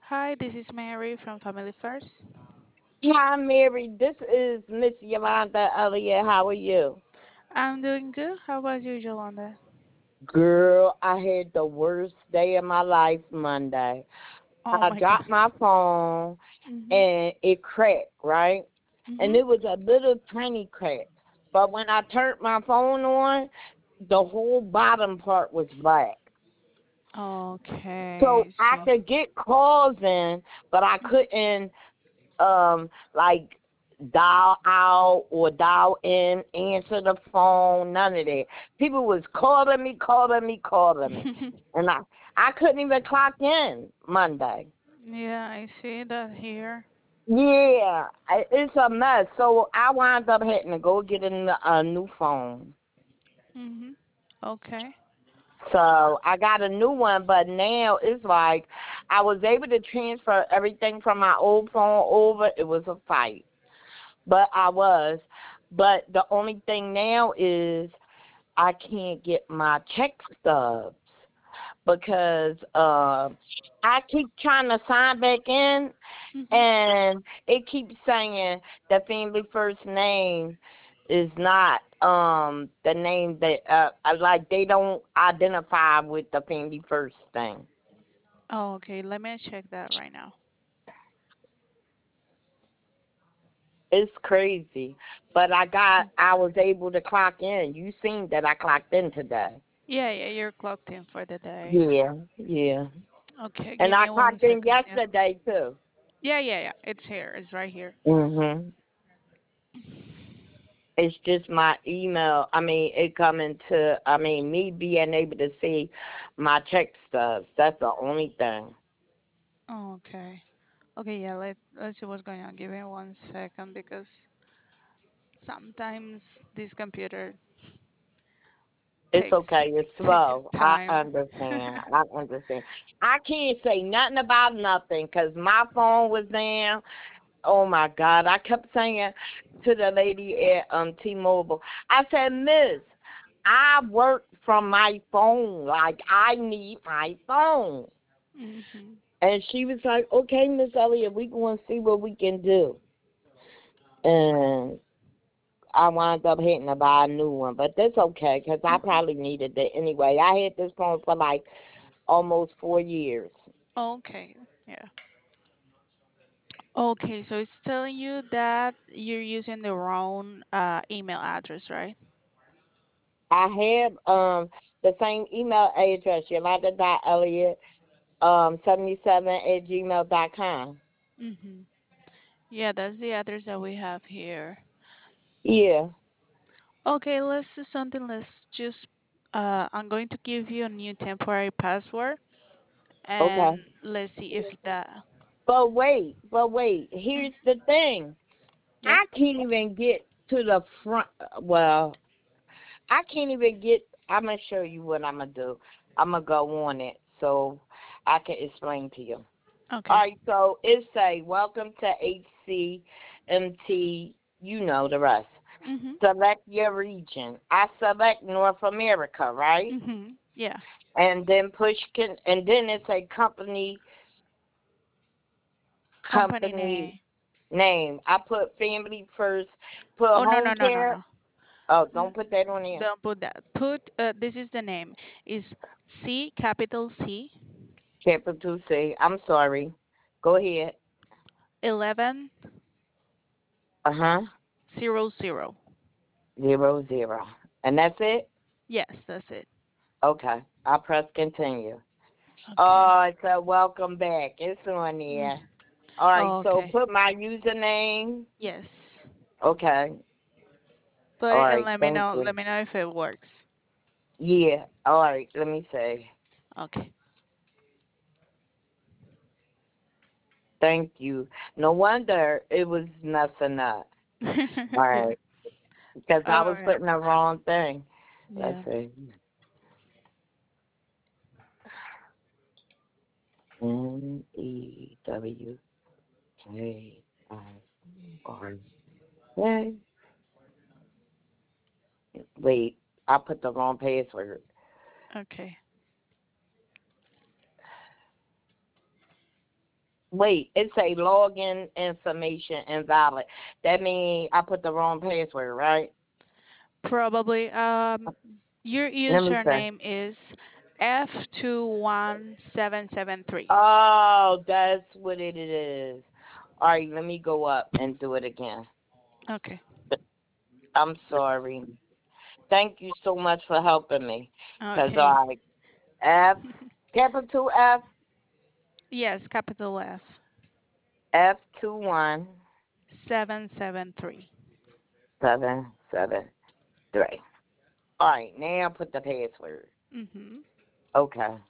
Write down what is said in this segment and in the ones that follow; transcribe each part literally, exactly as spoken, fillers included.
Hi, this is Mary from Family First. Hi, Mary. This is Miss Yolanda Elliott. How are you? I'm doing good. How about you, Yolanda? Girl, I had the worst day of my life Monday. Oh I my God. dropped my phone Mhm. and it cracked, right? And Mhm. it was a little tiny crack. But when I turned my phone on, the whole bottom part was black. Okay, So I I see. could get calls in, but I couldn't um like dial out or dial in, answer the phone, none of that. People was calling me, calling me, calling me. And I I couldn't even clock in Monday. Yeah, I see that here. Yeah, I- it's a mess. So I wound up having to go get a, a new phone. Mhm. Okay. So I got a new one, but now it's like I was able to transfer everything from my old phone over. It was a fight. But I was. But the only thing now is I can't get my check stubs because uh, I keep trying to sign back in, Mhm. and it keeps saying the Family First name is not um the name that uh I- like they don't identify with the Family First thing. Oh, okay. Let me check that right now. It's crazy. But I got I was able to clock in. You seen that I clocked in today. Yeah, yeah, you're clocked in for the day. Yeah, yeah. Okay, And give I me one clocked in second. Yeah. yesterday too. Yeah, yeah, yeah. It's here. It's right here. Mhm. It's just my email. I mean, it coming to. I mean, me being able to see my check stubs. That's the only thing. Oh, okay. Okay, yeah. Let Let's see what's going on. Give me one second because sometimes this computer It's takes okay. It's takes slow. I time. understand. I understand. I can't say nothing about nothing because my phone was down. Oh my God! I kept saying to the lady at um T-Mobile. I said, Miss, I work from my phone. Like I need my phone. Mhm. And she was like, okay, Miss Elliott, we going to see what we can do. And I wound up having to buy a new one. But that's okay because I Mhm. probably needed it anyway. I had this phone for like almost four years. Okay. Yeah. Okay, so it's telling you that you're using the wrong uh, email address, right? I have um the same email address, Yolanda dot Elliott um seventy seven at gmail dot com. Mhm. Yeah, that's the address that we have here. Yeah. Okay, let's do something. Let's just uh, I'm going to give you a new temporary password, and Okay. let's see if that. But wait, but wait. Mm, Here's the thing. yeah. I can't even get to the front. Well, I can't even get. I'm gonna show you what I'm gonna do. I'm gonna go on it so I can explain to you. All Okay. right. So it say, "Welcome to H C M T." You know the rest. Mhm. Select your region. I select North America, right? Mhm. Yeah. And then push can, and then it's a company Company company name. name. I put family first. Put Oh, no, home no, no, no, care. no. Oh, N- don't put that on there. Don't put that. Put uh, this is the name. Is C capital C Capital C. I'm sorry. Go ahead. eleven Uh huh. zero zero. Zero zero. And that's it? Yes, that's it. Okay. I'll press continue. Okay. Oh, it's a welcome back. It's on Mm. there. All right, Oh, so okay. put my username. Yes. Okay. Put All it and right, let me thank know. you. Let me know if it works. Yeah. All right, let me say. Okay. Thank you. No wonder it was messing up. All Yeah. right. Because I All was right. putting the wrong thing. Let's Yeah. see. N E W K I R. Yay. Wait, I put the wrong password. Okay. Wait, it say login information invalid. That means I put the wrong password, right? Probably. Um, your Let me see. username is F two one seven seven three. Oh, that's what it is. All right, let me go up and do it again. Okay. I'm sorry. Thank you so much for helping me. Cause Okay. I F capital F Yes, capital F. F two one seven seven three. seven seven three. All right, now put the password. Mm-hmm. Okay,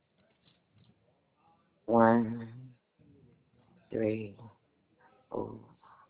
one three oh.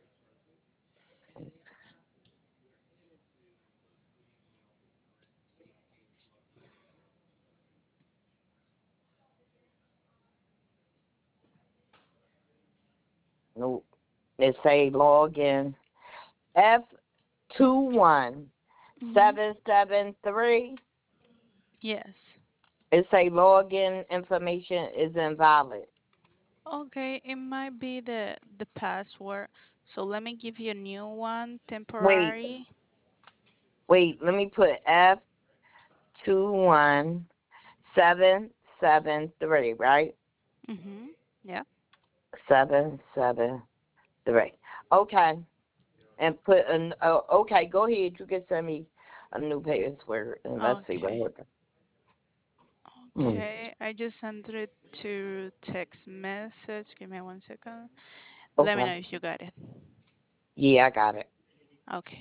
Nope. It say login F two one Mm-hmm. seven seven three. Yes. It say login information is invalid. Okay, it might be the the password. So let me give you a new one, Wait, temporary. wait. Let me put F two one seven seven three. Right? Mm-hmm. Yeah. Seven seven three. Okay. And put an. Oh, okay. Go ahead. You can send me a new password and let's see what Okay. happens. Hmm. Okay. I just sent it to text message. Give me one second. Let me know Okay. if you got it. Yeah, I got it. Okay.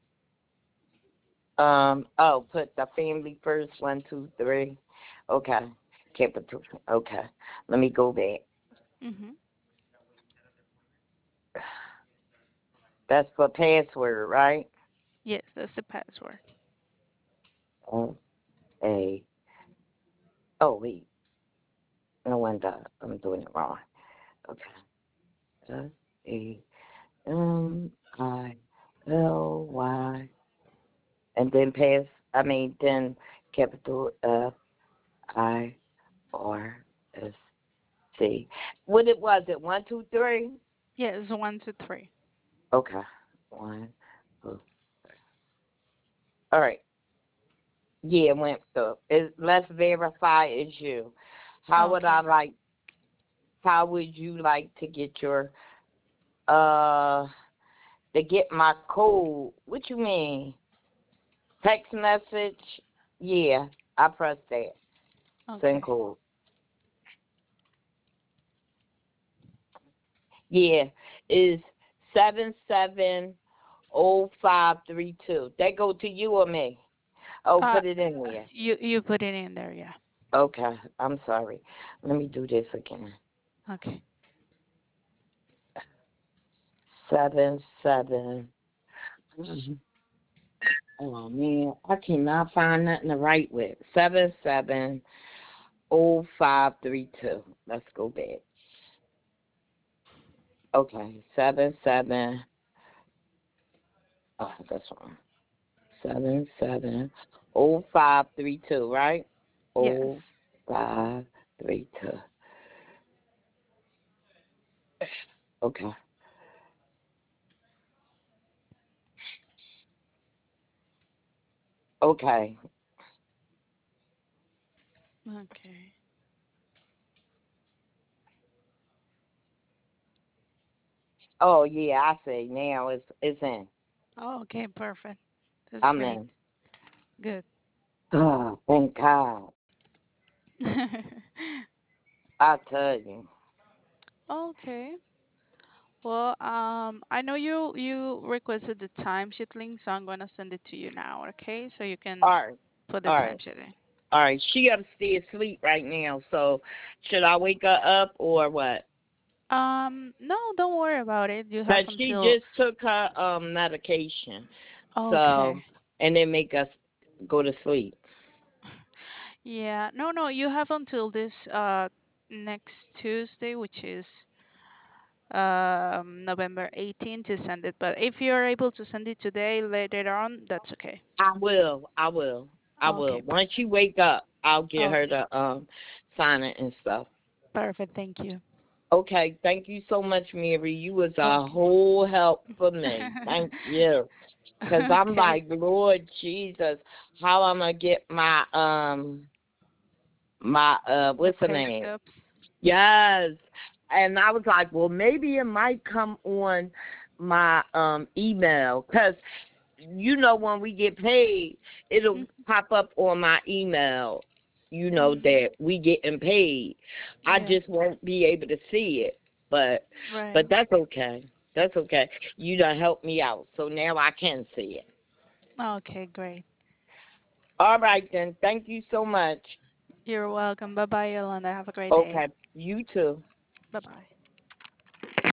Um. Oh, put the family first. One, two, three. Okay. Capital. Okay. Let me go back. Mm-hmm. That's for password, right? Yes, that's the password. Um, A. Oh wait. No wonder I'm doing it wrong. Okay. S A M I L Y. And then pass. I mean then capital F I R S C. What it was it? One, two, three. Yes, one, two, three. Okay. One, two. All right. Yeah, it went through. It, let's verify it's you. How would I Okay. like? How would you like to get your uh to get my code? What you mean? Text message? Yeah, I press that. Send Okay. code. Yeah, is seven seven oh five three two. That go to you or me? Oh, Uh, put it in there. you you put it in there, yeah. Okay, I'm sorry. Let me do this again. Okay. Seven seven. Oh man, I cannot find nothing to write with. Seven seven oh five three two. Let's go back. Okay, seven seven. Oh, that's wrong. Seven seven oh five three two. Right? Oh Yes. five three two. Okay. Okay. Okay. Oh yeah, I see. Now it's it's in. Okay, perfect. That's I'm great. in. Good. Oh, thank God. I tell you. Okay. Well, um, I know you you requested the timesheet link, so I'm gonna send it to you now, okay? So you All can right. put the All right. timesheet in. All right, she upstairs asleep right now. So, should I wake her up or what? Um, no, don't worry about it. You have Cause she until just took her um medication, so okay. and then make us go to sleep. Yeah, no, no, you have until this uh next Tuesday, which is um November eighteenth to send it. But if you're able to send it today, later on, that's okay. I will. I will. I will. Okay, Once perfect. you wake up, I'll get her Okay, to um sign it and stuff. perfect. Thank you. Okay, thank you so much, Mary. You was a Okay. whole help for me. Thank you. Cause I'm Okay. like, Lord Jesus, how I'm gonna get my um my uh The what's the pay name? stubs. Yes. And I was like, well, maybe it might come on my um email, cause you know when we get paid, it'll Mhm. pop up on my email. You know Mhm. that we getting paid. I Yeah. just won't be able to see it, but but Right. that's okay. That's okay. You done helped me out, so now I can see it. Okay, great. All right then. Thank you so much. You're welcome. Bye bye, Yolanda. Have a great day. Okay. You too. Bye bye.